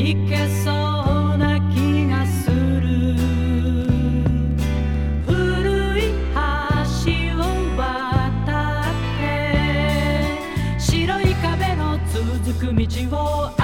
行けそうな気がする。古い橋を渡って白い壁の続く道を